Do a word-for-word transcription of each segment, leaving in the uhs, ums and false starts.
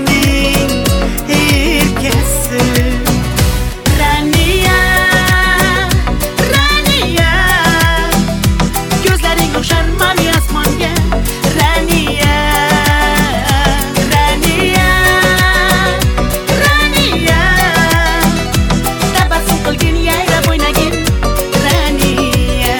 gönlün herkesi. Raniya, Raniya, gözlerin okşar mavi asmanga. Raniya, Raniya, Raniya, tabassum qilgin yayrab o'ynagin. Raniya.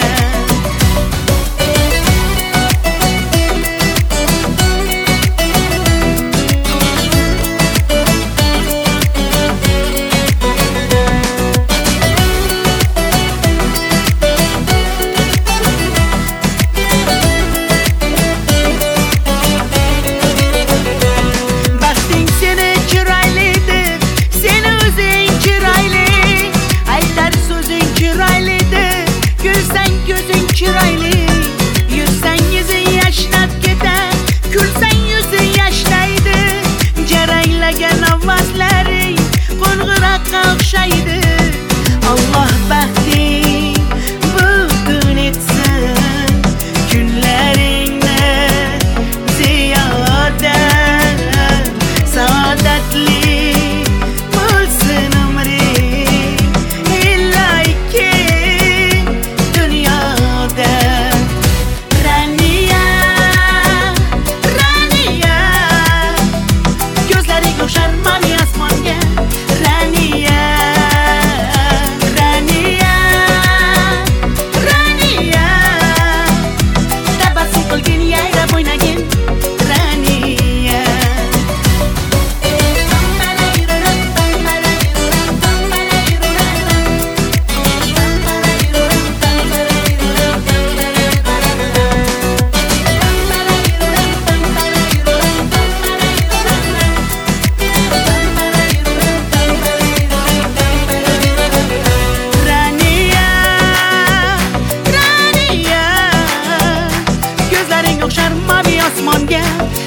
Baxting seni chiroylidir, seni o'zing chiroyli, aytar so'zing chiroylidir, kulsang ko'zing chiroyli, yursang yuzing yashnab ketar, kulsang yuzing yashlaydi, jaranglagan ovozlaring qo'ng'iroqqa o'xshaydi. Alloh baxting bugun etsin kunlaringni ziyoda, saodatli bo'lsin umring iloyki dunyoda. Raniya, Raniya, gözlerin okşar mavi asmanga. Raniya, Raniya, Raniya, tabassum qilgin yayrab o'ynagin. Raniya. Raniya, Raniya, gözlerin okşar mavi asmanga.